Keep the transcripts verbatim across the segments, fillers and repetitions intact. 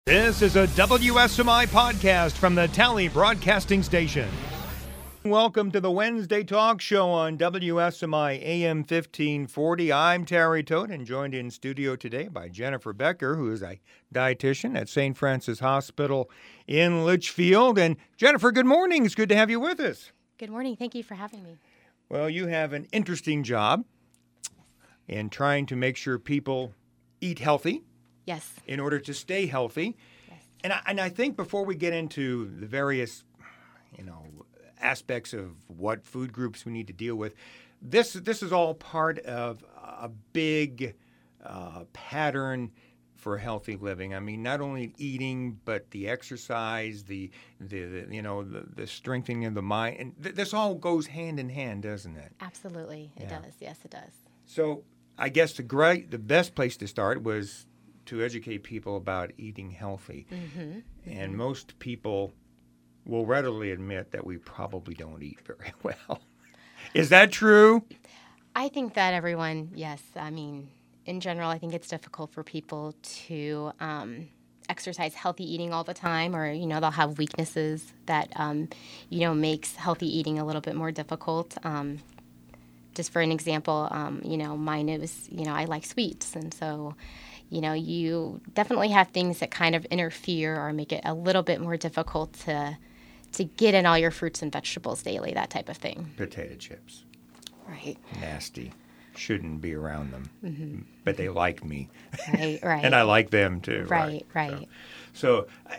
This is a W S M I podcast from the Tally Broadcasting Station. Welcome to the Wednesday Talk Show on W S M I A M fifteen forty. I'm Terry Todt, and joined in studio today by Jennifer Becker, who is a dietitian at Saint Francis Hospital in Litchfield. And Jennifer, good morning. It's good to have you with us. Good morning. Thank you for having me. Well, you have an interesting job in trying to make sure people eat healthy. Yes. In order to stay healthy. Yes. And I, and I think before we get into the various, you know, aspects of what food groups we need to deal with, this this is all part of a big uh, pattern for healthy living. I mean, not only eating, but the exercise, the the, the you know the, the strengthening of the mind, and th- this all goes hand in hand, doesn't it? Absolutely, it Yeah. does. Yes, it does. So I guess the great the best place to start was to educate people about eating healthy. Mm-hmm. And Mm-hmm. most people will readily admit that we probably don't eat very well. Is that true? I think that everyone, yes. I mean, in general, I think it's difficult for people to um, exercise healthy eating all the time, or, you know, they'll have weaknesses that, um, you know, makes healthy eating a little bit more difficult. Um, just for an example, um, you know, mine is, you know, I like sweets. And so, you know, you definitely have things that kind of interfere or make it a little bit more difficult to to get in all your fruits and vegetables daily, that type of thing. Potato chips. Right. Nasty. Shouldn't be around them. Mm-hmm. But they like me. Right, right. And I like them too. Right, right. So, so,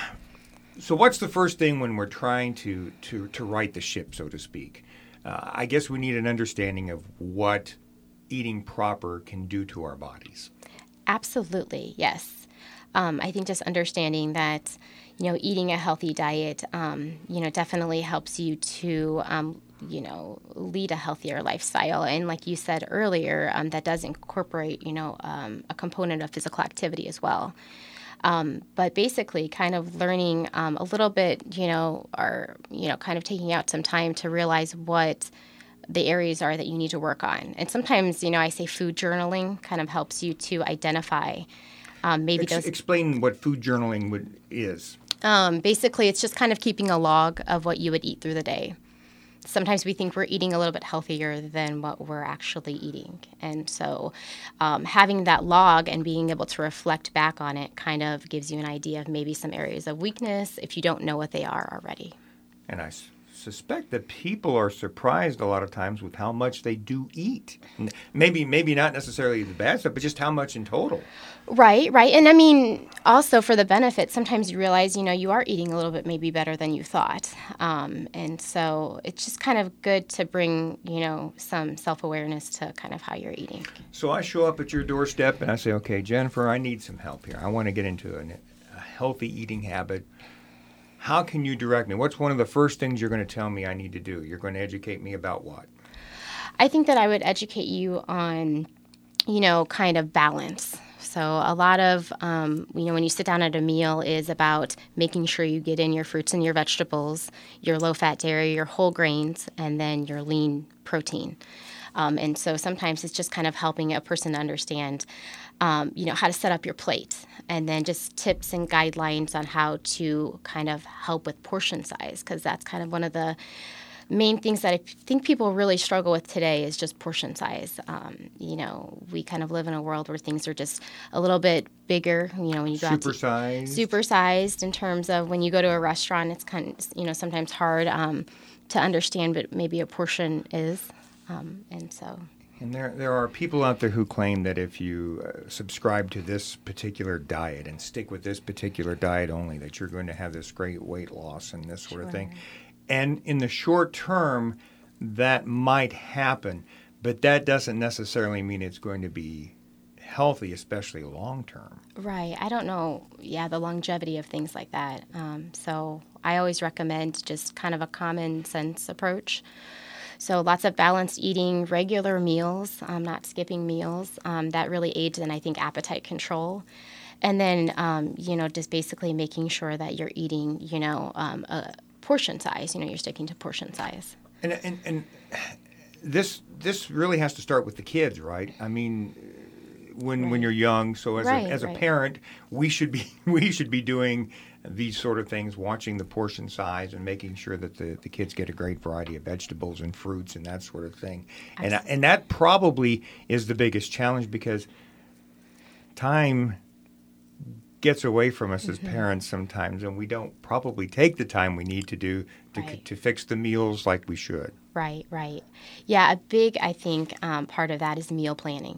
so what's the first thing when we're trying to, to, to right the ship, so to speak? Uh, I guess we need an understanding of what eating proper can do to our bodies. Absolutely, yes. Um, I think just understanding that, you know, eating a healthy diet, um, you know, definitely helps you to, um, you know, lead a healthier lifestyle. And like you said earlier, um, that does incorporate, you know, um, a component of physical activity as well. Um, but basically kind of learning um, a little bit, you know, or, you know, kind of taking out some time to realize what the areas are that you need to work on. And sometimes, you know, I say food journaling kind of helps you to identify um, maybe Ex- those. Explain what food journaling would, is. Um, basically, it's just kind of keeping a log of what you would eat through the day. Sometimes we think we're eating a little bit healthier than what we're actually eating. And so um, having that log and being able to reflect back on it kind of gives you an idea of maybe some areas of weakness if you don't know what they are already. And I s- suspect that people are surprised a lot of times with how much they do eat. N- Maybe maybe not necessarily the bad stuff, but just how much in total. Right, right. And I mean, also for the benefit, sometimes you realize, you know, you are eating a little bit maybe better than you thought. Um, and so it's just kind of good to bring, you know, some self-awareness to kind of how you're eating. So I show up at your doorstep and I say, okay, Jennifer, I need some help here. I want to get into an, a healthy eating habit. How can you direct me? What's one of the first things you're going to tell me I need to do? You're going to educate me about what? I think that I would educate you on, you know, kind of balance. So a lot of, um, you know, when you sit down at a meal is about making sure you get in your fruits and your vegetables, your low-fat dairy, your whole grains, and then your lean protein. Um, and so sometimes it's just kind of helping a person to understand, um, you know, how to set up your plate, and then just tips and guidelines on how to kind of help with portion size, because that's kind of one of the main things that I think people really struggle with today is just portion size. Um, you know, we kind of live in a world where things are just a little bit bigger. You know, when you go out to Supersized. supersized in terms of when you go to a restaurant, it's kind of, you know, sometimes hard um, to understand, but maybe a portion is. Um, and so. And there there are people out there who claim that if you uh, subscribe to this particular diet and stick with this particular diet only, that you're going to have this great weight loss and this sort of thing. And in the short term, that might happen, but that doesn't necessarily mean it's going to be healthy, especially long term. Right. I don't know, yeah, the longevity of things like that. Um, so I always recommend just kind of a common sense approach. So lots of balanced eating, regular meals, um, not skipping meals. Um, that really aids in, I think, appetite control. And then, um, you know, just basically making sure that you're eating, you know, um, a portion size. You know, you're sticking to portion size. And and and this this really has to start with the kids, right? I mean, when Right. when you're young. So as Right, a as a right. parent, we should be we should be doing these sort of things, watching the portion size and making sure that the, the kids get a great variety of vegetables and fruits and that sort of thing. And Absolutely. and that probably is the biggest challenge because time gets away from us as Mm-hmm. parents sometimes, and we don't probably take the time we need to do to Right. to fix the meals like we should. Right, right. Yeah, a big, I think, um, part of that is meal planning.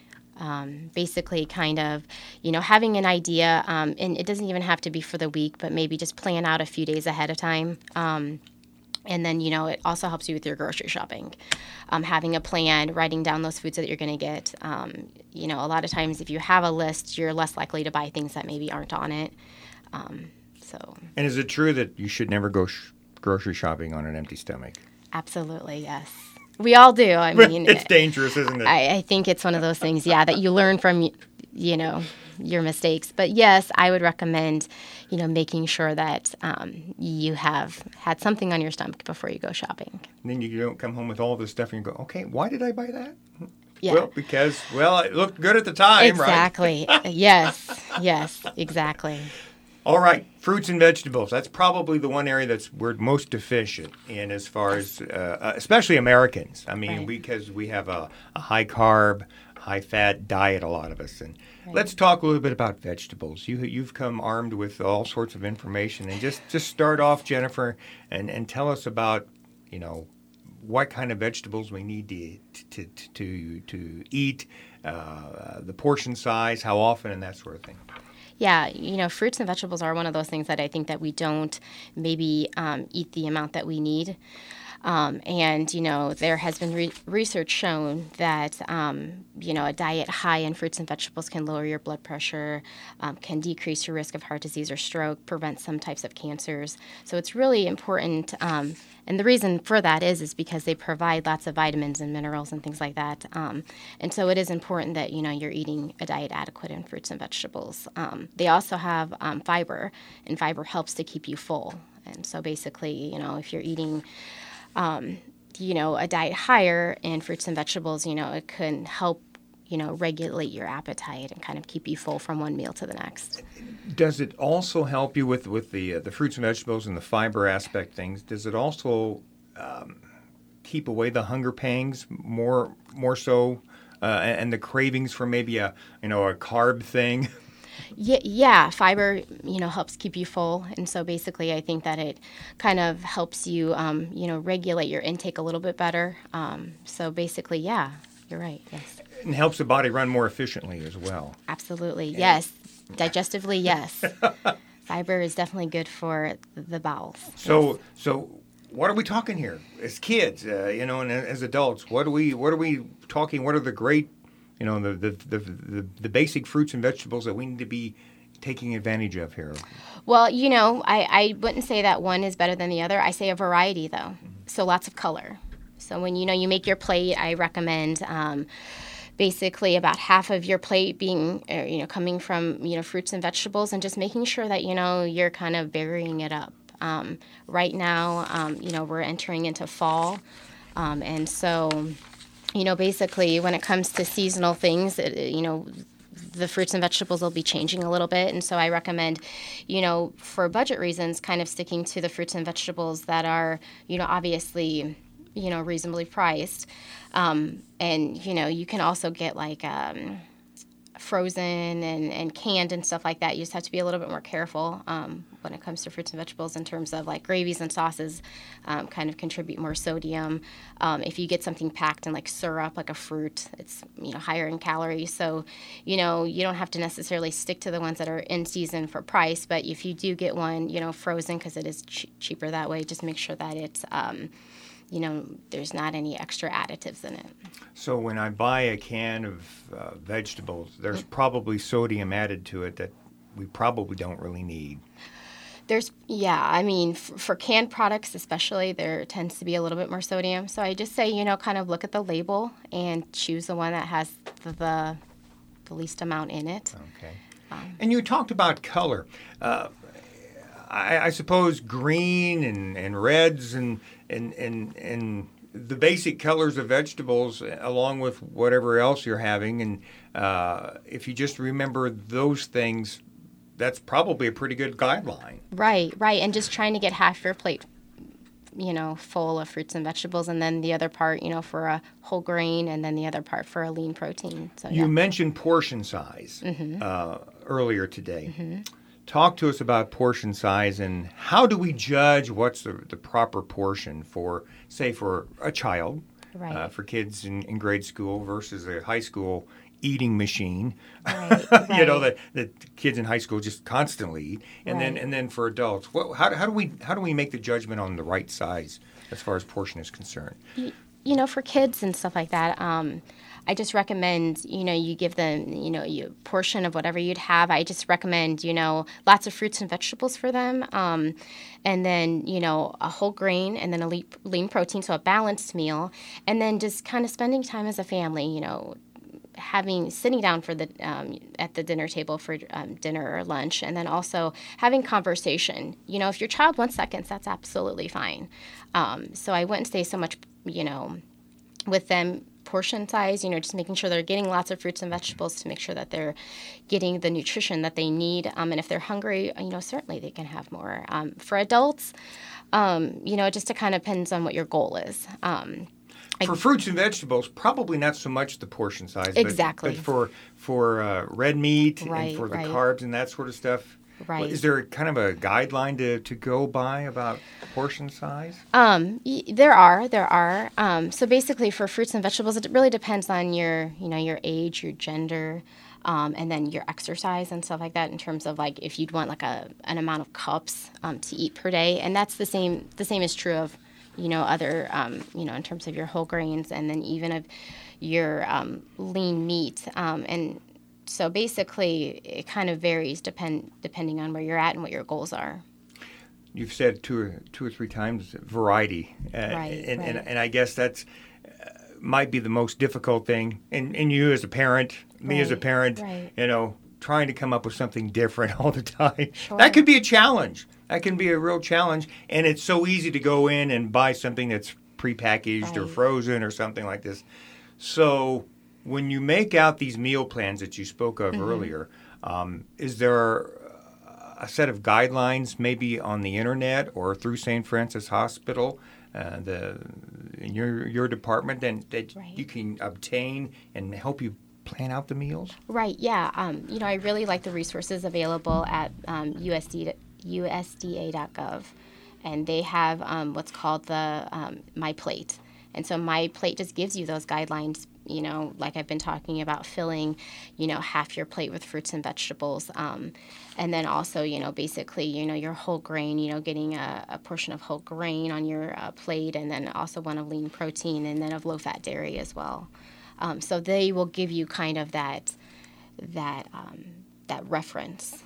Um, basically, kind of, you know, having an idea, um, and it doesn't even have to be for the week, but maybe just plan out a few days ahead of time. Um, and then, you know, it also helps you with your grocery shopping. Um, having a plan, writing down those foods that you're going to get. Um, you know, a lot of times if you have a list, you're less likely to buy things that maybe aren't on it. Um, so, And is it true that you should never go sh- grocery shopping on an empty stomach? absolutely, yes. We all do. I mean, It's dangerous, isn't it? I, I think it's one of those things, yeah, that you learn from, you know, your mistakes. But yes, I would recommend, you know, making sure that um, you have had something on your stomach before you go shopping. And then you don't come home with all this stuff and you go, okay, why did I buy that? Yeah. Well, because, well, it looked good at the time, right? Exactly. Yes. Yes. Exactly. All right, fruits and vegetables. That's probably the one area that's we're most deficient in as far as, uh, especially Americans. I mean, Right. because we have a, a high carb, high fat diet, a lot of us. And Right. let's talk a little bit about vegetables. You you've come armed with all sorts of information, and just just start off, Jennifer, and and tell us about, you know, what kind of vegetables we need to to to to, to eat, uh, the portion size, how often, and that sort of thing. Yeah, you know, fruits and vegetables are one of those things that I think that we don't maybe um, eat the amount that we need. Um, and, you know, there has been re- research shown that, um, you know, a diet high in fruits and vegetables can lower your blood pressure, um, can decrease your risk of heart disease or stroke, prevent some types of cancers. So it's really important. Um, and the reason for that is, is because they provide lots of vitamins and minerals and things like that. Um, and so it is important that, you know, you're eating a diet adequate in fruits and vegetables. Um, they also have um, fiber, and fiber helps to keep you full. And so basically, you know, if you're eating Um, you know, a diet higher in fruits and vegetables, you know, it can help, you know, regulate your appetite and kind of keep you full from one meal to the next. Does it also help you with, with the uh, the fruits and vegetables and the fiber aspect things? Does it also um, keep away the hunger pangs more more so, uh, and and the cravings for maybe a you know a carb thing? Yeah, yeah, fiber, you know, helps keep you full, and so basically, I think that it kind of helps you, um, you know, regulate your intake a little bit better. Um, so basically, yeah, you're right. Yes, And helps the body run more efficiently as well. absolutely. Yes, digestively, yes. Fiber is definitely good for the bowels. So so what are we talking here as kids? Uh, you know, and as adults, what are we what are we talking? What are the great you know the the, the the the basic fruits and vegetables that we need to be taking advantage of here? Well, you know, I, I wouldn't say that one is better than the other. I say a variety, though. So lots of color. So when, you know, you make your plate, I recommend um, basically about half of your plate being, uh, you know, coming from, you know, fruits and vegetables, and just making sure that, you know, you're kind of varying it up. Um, right now, um, you know, we're entering into fall. Um, and so, you know, basically when it comes to seasonal things, it, you know, the fruits and vegetables will be changing a little bit. And so I recommend, you know, for budget reasons, kind of sticking to the fruits and vegetables that are, you know, obviously, you know, reasonably priced. Um, and, you know, you can also get like um, frozen and, and canned and stuff like that. You just have to be a little bit more careful um, when it comes to fruits and vegetables in terms of like gravies and sauces um, kind of contribute more sodium. Um, if you get something packed in like syrup, like a fruit, it's, you know, higher in calories. So, you know, you don't have to necessarily stick to the ones that are in season for price, but if you do get one, you know, frozen, because it is ch- cheaper that way, just make sure that it's, um, you know, there's not any extra additives in it. So when I buy a can of uh, vegetables, there's probably sodium added to it that we probably don't really need. There's, yeah, I mean, f- for canned products especially, there tends to be a little bit more sodium. So I just say, you know, kind of look at the label and choose the one that has the, the, the least amount in it. Okay. And you talked about color. Uh, I, I suppose green and, and reds and and and, and the basic colors of vegetables along with whatever else you're having. And uh, if you just remember those things, that's probably a pretty good guideline. Right, right. And just trying to get half your plate, you know, full of fruits and vegetables, and then the other part, you know, for a whole grain, and then the other part for a lean protein. So You yeah. mentioned portion size Mm-hmm. uh, earlier today. Mm-hmm. Talk to us about portion size and how do we judge what's the, the proper portion for, say, for a child, Right. uh, for kids in, in grade school versus a high school eating machine. Right, you know right. that, that kids in high school just constantly eat, and then Right. and then for adults, what, how, how do we how do we make the judgment on the right size as far as portion is concerned? Y- You know, for kids and stuff like that, um, I just recommend, you know, you give them, you know, you portion of whatever you'd have. I just recommend, you know, lots of fruits and vegetables for them. Um, and then, you know, a whole grain and then a lean, lean protein, so a balanced meal. And then just kind of spending time as a family, you know, having sitting down for the um, at the dinner table for um, dinner or lunch, and then also having conversation. You know, if your child wants seconds, that's absolutely fine. Um, so I wouldn't say so much, you know, with them portion size, you know, just making sure they're getting lots of fruits and vegetables to make sure that they're getting the nutrition that they need. Um, and if they're hungry, you know, certainly they can have more. Um, for adults, um, you know, it just kind of depends on what your goal is. Um, For fruits and vegetables, probably not so much the portion size. but- Exactly. But, for for uh, red meat Right, and for the right. carbs and that sort of stuff, Right. is there kind of a guideline to, to go by about portion size? Um, y- there are, there are. Um, so basically, for fruits and vegetables, it really depends on your, you know, your age, your gender, um, and then your exercise and stuff like that. In terms of like if you'd want like a an amount of cups um, to eat per day, and that's the same. The same is true of, you know, other, um, you know, in terms of your whole grains, and then even of your um, lean meat, um, and so basically, it kind of varies depend depending on where you're at and what your goals are. You've said two or, two or three times variety. Uh, Right, and, right. And, and I guess that's uh, might be the most difficult thing. And, and you as a parent, me as a Right, parent, right. you know, trying to come up with something different all the time. Sure. That could be a challenge. That can be a real challenge. And it's so easy to go in and buy something that's prepackaged or Right. frozen or something like this. So when you make out these meal plans that you spoke of Mm-hmm. earlier, um, is there a set of guidelines maybe on the internet or through Saint Francis Hospital, uh, the in your your department, and that Right. you can obtain and help you plan out the meals? Right. Yeah. Um, you know, I really like the resources available at um, U S D, U S D A dot gov, and they have um, what's called the um, My Plate. And so My Plate just gives you those guidelines, you know, like I've been talking about, filling, you know, half your plate with fruits and vegetables. Um, and then also, you know, basically, you know, your whole grain, you know, getting a, a portion of whole grain on your uh, plate, and then also one of lean protein, and then of low-fat dairy as well. Um, so they will give you kind of that, that, um, that reference.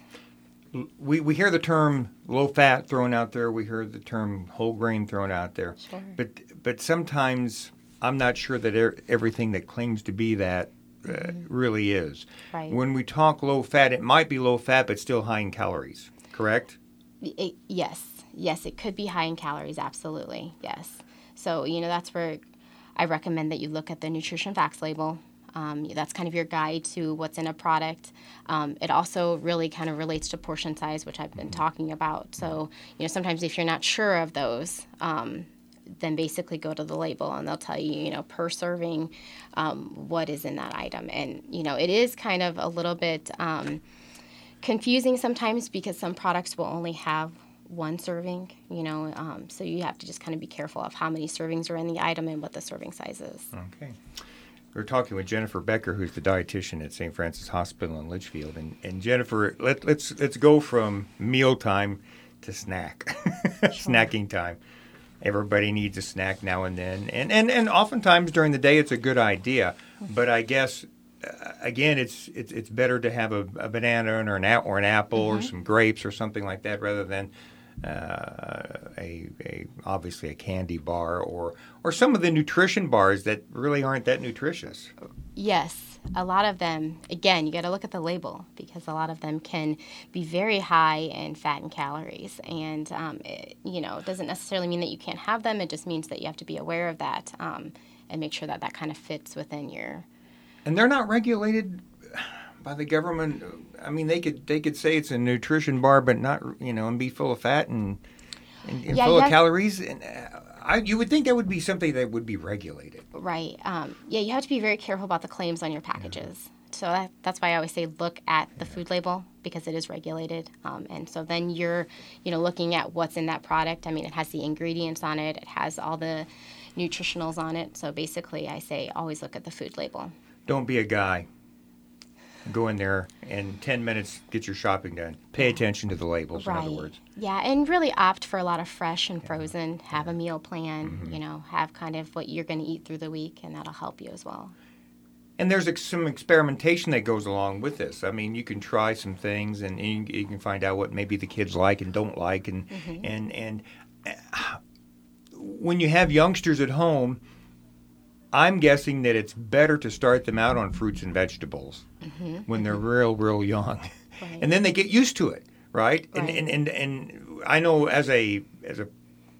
We we hear the term low fat thrown out there. We hear the term whole grain thrown out there. Sure. But but sometimes I'm not sure that er, everything that claims to be that uh, really is. Right. When we talk low fat, it might be low fat, but still high in calories. Correct? It, yes, yes, it could be high in calories, absolutely, yes. So, you know, that's where I recommend that you look at the nutrition facts label. Um, that's kind of your guide to what's in a product. Um, it also really kind of relates to portion size, which I've been talking about. So, you know, sometimes if you're not sure of those, um, then basically go to the label and they'll tell you, you know, per serving, um, what is in that item. And, you know, it is kind of a little bit um, confusing sometimes because some products will only have one serving, you know, um, so you have to just kind of be careful of how many servings are in the item and what the serving size is. Okay. We're talking with Jennifer Becker, who's the dietitian at Saint Francis Hospital in Litchfield. And, and Jennifer, let, let's let's go from mealtime to snack, snacking time. Everybody needs a snack now and then. And, and, and oftentimes during the day it's a good idea. But I guess, uh, again, it's, it's it's better to have a, a banana or an, a- or an apple Mm-hmm. or some grapes or something like that rather than uh, a, a obviously a candy bar or or some of the nutrition bars that really aren't that nutritious. Yes, a lot of them, again, you got to look at the label because a lot of them can be very high in fat and calories. And, um, it, you know, it doesn't necessarily mean that you can't have them. It just means that you have to be aware of that um, and make sure that that kind of fits within your... And they're not regulated by the government. I mean, they could they could say it's a nutrition bar, but not, you know, and be full of fat and, and, and yeah, full of have, calories. And uh, I, you would think that would be something that would be regulated. Right. Um, yeah, you have to be very careful about the claims on your packages. Yeah. So that, that's why I always say look at the yeah. food label because it is regulated. Um, and so then you're, you know, looking at what's in that product. I mean, it has the ingredients on it. It has all the nutritionals on it. So basically, I say always look at the food label. Don't be a guy. Go in there and ten minutes, get your shopping done. Pay attention to the labels, right. in other words. Yeah, and really opt for a lot of fresh and frozen. Yeah. Have a meal plan, mm-hmm. you know, have kind of what you're going to eat through the week, and that'll help you as well. And there's ex- some experimentation that goes along with this. I mean, you can try some things, and you, you can find out what maybe the kids like and don't like. And, mm-hmm. and, and uh, when you have youngsters at home, I'm guessing that it's better to start them out on fruits and vegetables mm-hmm. when they're real, real young. Right. And then they get used to it, right? right. And, and, and and I know as a as a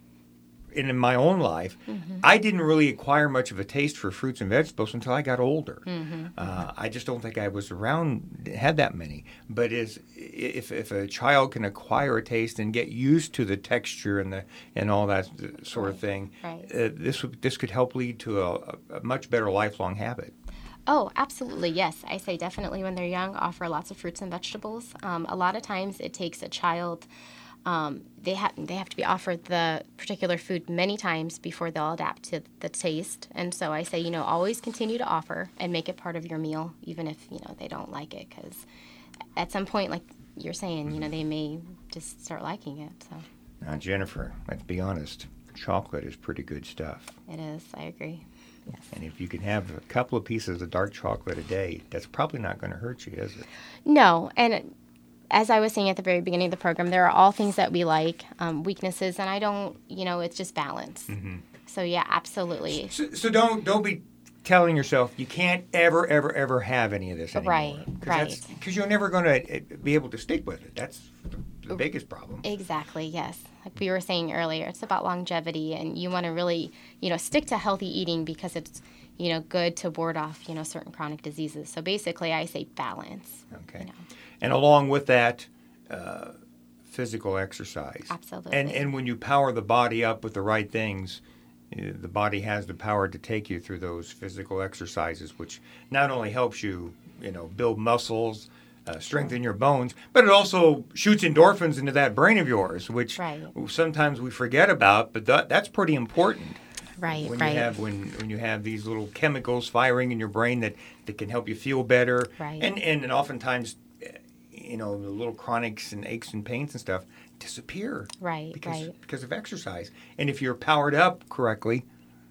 in, in my own life, mm-hmm. I didn't really acquire much of a taste for fruits and vegetables until I got older. Mm-hmm. Uh, I just don't think I was around, had that many. But is if if a child can acquire a taste and get used to the texture and the and all that sort right. of thing, right. uh, this this could help lead to a, a much better lifelong habit. Oh, absolutely, yes. I say definitely when they're young, offer lots of fruits and vegetables. Um, a lot of times it takes a child... Um, they have they have to be offered the particular food many times before they'll adapt to the taste. And so I say, you know, always continue to offer and make it part of your meal, even if, you know, they don't like it. Because at some point, like you're saying, you know, they may just start liking it. So. Now, Jennifer, let's be honest. Chocolate is pretty good stuff. It is. I agree. Yes. And if you can have a couple of pieces of dark chocolate a day, that's probably not going to hurt you, is it? No. And... It, as I was saying at the very beginning of the program, there are all things that we like, um, weaknesses, and I don't, you know, it's just balance. Mm-hmm. So, yeah, absolutely. So, so don't don't be telling yourself you can't ever, ever, ever have any of this anymore. Right, right. Because you're never going to be able to stick with it. That's the biggest problem. Exactly, yes. Like we were saying earlier, it's about longevity, and you want to really, you know, stick to healthy eating because it's, you know, good to ward off, you know, certain chronic diseases. So, basically, I say balance. Okay. You know. And along with that, uh, physical exercise. Absolutely. And and when you power the body up with the right things, uh, the body has the power to take you through those physical exercises, which not only helps you, you know, build muscles, uh, strengthen your bones, but it also shoots endorphins into that brain of yours, which right. sometimes we forget about, but that, that's pretty important. Right, when right. you have when when you have these little chemicals firing in your brain that, that can help you feel better. Right. And and, and oftentimes, you know, the little chronics and aches and pains and stuff disappear. Right, because, right. Because of exercise. And if you're powered up correctly,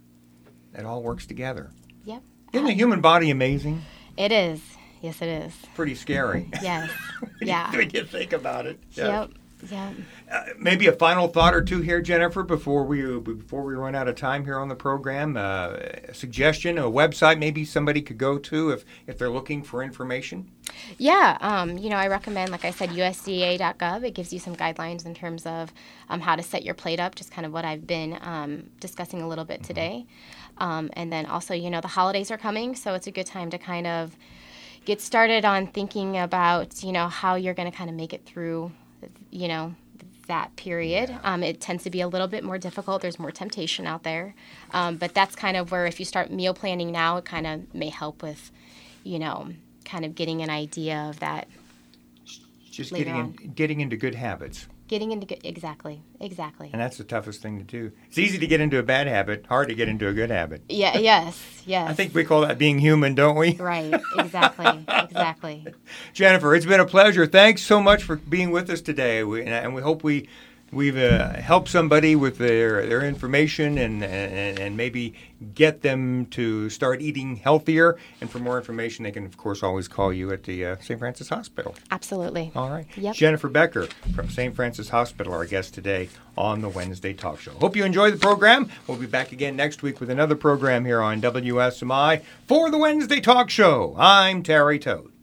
it all works together. Yep. Isn't the human body amazing? It is. Yes, it is. Pretty scary. Yes. Yeah. When you think about it. Yeah. Yep. Yeah. Uh, maybe a final thought or two here, Jennifer, before we before we run out of time here on the program. Uh, a suggestion, a website maybe somebody could go to if, if they're looking for information? Yeah. Um, you know, I recommend, like I said, U S D A dot gov. It gives you some guidelines in terms of um, how to set your plate up, just kind of what I've been um, discussing a little bit mm-hmm. today. Um, and then also, you know, the holidays are coming, so it's a good time to kind of get started on thinking about, you know, how you're going to kind of make it through you know, that period. Yeah. Um, it tends to be a little bit more difficult. There's more temptation out there. Um, but that's kind of where if you start meal planning now, it kind of may help with, you know, kind of getting an idea of that. Just getting in, getting into good habits. Getting into good, exactly, exactly. And that's the toughest thing to do. It's easy to get into a bad habit, hard to get into a good habit. Yeah, yes, yes. I think we call that being human, don't we? Right, exactly, exactly. Jennifer, it's been a pleasure. Thanks so much for being with us today, we, and we hope we we've uh, helped somebody with their, their information and, and and maybe get them to start eating healthier. And for more information, they can, of course, always call you at the uh, Saint Francis Hospital. Absolutely. All right. Yep. Jennifer Becker from Saint Francis Hospital, our guest today on the Wednesday Talk Show. Hope you enjoyed the program. We'll be back again next week with another program here on W S M I. For the Wednesday Talk Show, I'm Terry Toth.